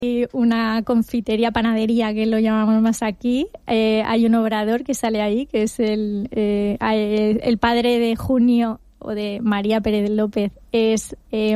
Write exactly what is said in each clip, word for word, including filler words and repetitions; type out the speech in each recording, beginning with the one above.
hay una confitería, panadería, que lo llamamos más aquí. Eh, hay un obrador que sale ahí, que es el, eh, el padre de Junio, o de María Pérez López, es... Eh,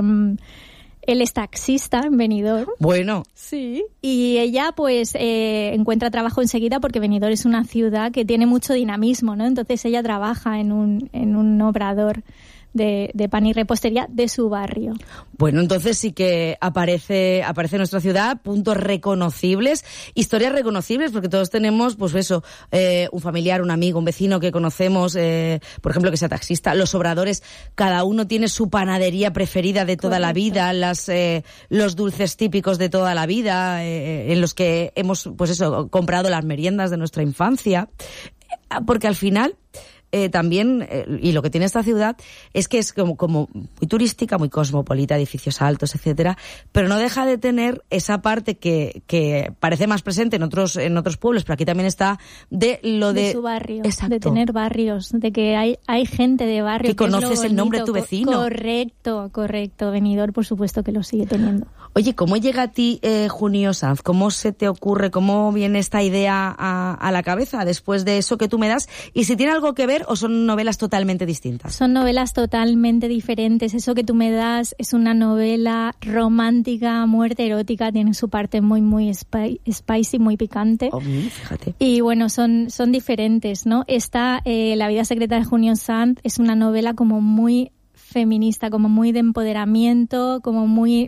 él es taxista en Benidorm. Bueno. Sí. Y ella, pues, eh, encuentra trabajo enseguida porque Benidorm es una ciudad que tiene mucho dinamismo, ¿no? Entonces ella trabaja en un, en un obrador de, de pan y repostería de su barrio. Bueno, entonces sí que aparece aparece en nuestra ciudad puntos reconocibles, historias reconocibles, porque todos tenemos, pues eso, eh, un familiar, un amigo, un vecino que conocemos, eh, por ejemplo, que sea taxista. Los obradores, cada uno tiene su panadería preferida de toda Correcto. La vida, las eh, los dulces típicos de toda la vida, eh, en los que hemos, pues eso, comprado las meriendas de nuestra infancia, porque al final... Eh, también, eh, y lo que tiene esta ciudad es que es como, como muy turística, muy cosmopolita, edificios altos, etcétera, pero no deja de tener esa parte que, que parece más presente en otros, en otros pueblos, pero aquí también está de lo de... De su barrio, Exacto. De tener barrios, de que hay, hay gente de barrio. Que, que conoces el nombre de tu vecino. Correcto, correcto. Benidorm, por supuesto que lo sigue teniendo. Oye, ¿cómo llega a ti eh, Junio Sanz? ¿Cómo se te ocurre, cómo viene esta idea a, a la cabeza después de eso que tú me das? Y si tiene algo que ver o son novelas totalmente distintas. Son novelas totalmente diferentes. Eso que tú me das es una novela romántica, muerte erótica, tiene su parte muy, muy spi- spicy, muy picante. Oh, fíjate. Y bueno, son, son diferentes, ¿no? Esta, eh, La vida secreta de Junio Sanz, es una novela como muy feminista, como muy de empoderamiento, como muy,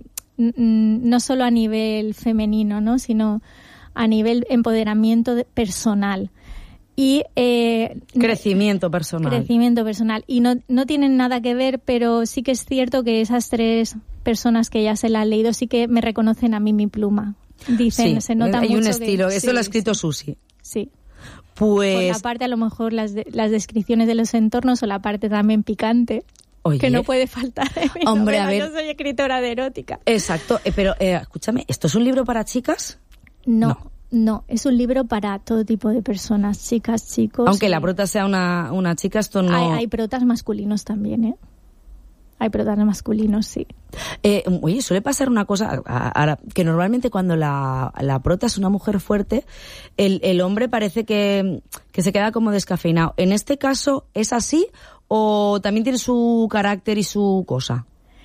no solo a nivel femenino, ¿no? Sino a nivel empoderamiento personal. Y eh, crecimiento personal. Crecimiento personal. Y no, no tienen nada que ver, pero sí que es cierto que esas tres personas que ya se la han leído sí que me reconocen a mí mi pluma. Dicen, sí, se nota hay mucho un estilo. Que, Eso sí, lo ha escrito sí. Susi. Sí. Pues... Por la parte, a lo mejor, las, de, las descripciones de los entornos o la parte también picante. Oye, que no puede faltar en mi hombre, novela. a ver. Yo soy escritora de erótica. Exacto. Eh, pero, eh, escúchame, ¿esto es un libro para chicas? No. No. No, es un libro para todo tipo de personas, chicas, chicos. Aunque y... la prota sea una, una chica, esto no... Hay, hay protas masculinos también, ¿eh? Hay protas masculinos, sí. Eh, oye, suele pasar una cosa, ahora, que normalmente cuando la, la prota es una mujer fuerte, el, el hombre parece que, que se queda como descafeinado. ¿En este caso es así o también tiene su carácter y su cosa?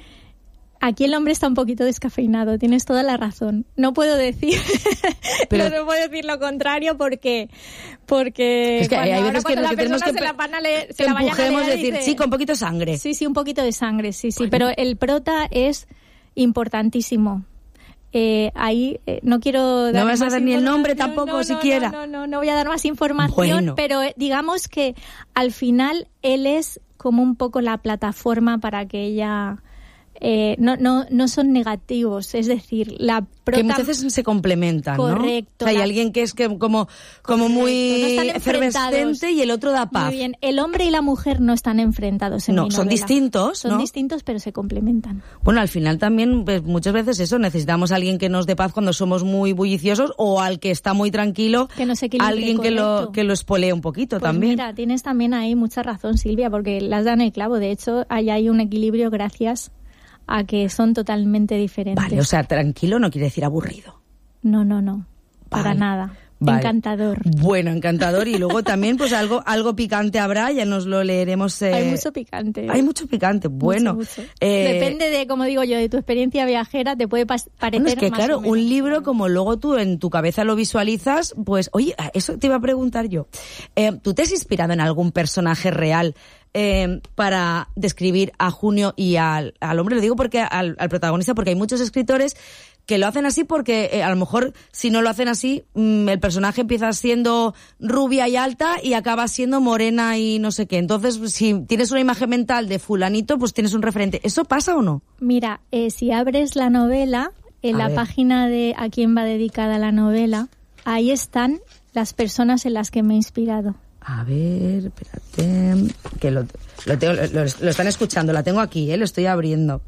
Aquí el hombre está un poquito descafeinado, tienes toda la razón. No puedo decir, Pero, no, no puedo decir lo contrario porque, porque es que cuando, hay veces que, la que tenemos que, se la van a leer, se que la vayan empujemos a leer, decir, dice, chico, un poquito de sangre. Sí, sí, un poquito de sangre, sí, sí. Bueno. Pero el prota es importantísimo. Eh, ahí eh, no quiero dar no vas más a dar ni el nombre tampoco no, no, siquiera. No, no, no, no voy a dar más información, bueno. pero eh, digamos que al final él es como un poco la plataforma para que ella... Eh, no, no, no son negativos, es decir, la prota... Que muchas veces se complementan, Correcto. ¿no? O sea, hay la... alguien que es que como, como muy no efervescente y el otro da paz. Muy bien, el hombre y la mujer no están enfrentados en No, mi son novela. distintos, Son ¿no? distintos, pero se complementan. Bueno, al final también, pues, muchas veces eso, necesitamos a alguien que nos dé paz cuando somos muy bulliciosos o al que está muy tranquilo, que nos equilibre, alguien que correcto. lo, que lo espolea un poquito pues también. Mira, tienes también ahí mucha razón, Silvia, porque las dan el clavo. De hecho, ahí hay un equilibrio gracias a que son totalmente diferentes. Vale, o sea, tranquilo no quiere decir aburrido. No, no, no, para vale. nada. Vale. Encantador. Bueno, encantador. Y luego también, pues algo algo picante habrá, ya nos lo leeremos. Eh... Hay mucho picante. Hay mucho picante. Bueno. Mucho, mucho. Eh... Depende de, como digo yo, de tu experiencia viajera, te puede pas- parecer bueno, es que más claro, o menos. un libro, como luego tú en tu cabeza lo visualizas, pues, oye, eso te iba a preguntar yo. Eh, ¿Tú te has inspirado en algún personaje real eh, para describir a Junio y al, al hombre? Lo digo porque al, al protagonista, porque hay muchos escritores que lo hacen así porque eh, a lo mejor si no lo hacen así mmm, el personaje empieza siendo rubia y alta y acaba siendo morena y no sé qué. Entonces, si tienes una imagen mental de fulanito, pues tienes un referente. ¿Eso pasa o no? Mira, eh, si abres la novela, en a la ver. página de a quién va dedicada la novela, ahí están las personas en las que me he inspirado. A ver, espérate, que lo, lo, tengo, lo, lo están escuchando, la tengo aquí, ¿eh? Lo estoy abriendo.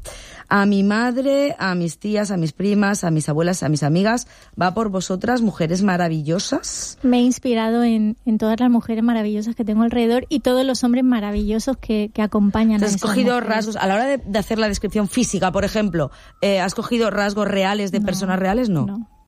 A mi madre, a mis tías, a mis primas, a mis abuelas, a mis amigas. Va por vosotras, mujeres maravillosas. Me he inspirado en, en todas las mujeres maravillosas que tengo alrededor y todos los hombres maravillosos que, que acompañan a esas ¿Has cogido mujeres. rasgos, a la hora de, de hacer la descripción física, por ejemplo, eh, has cogido rasgos reales de No, personas reales? No. no.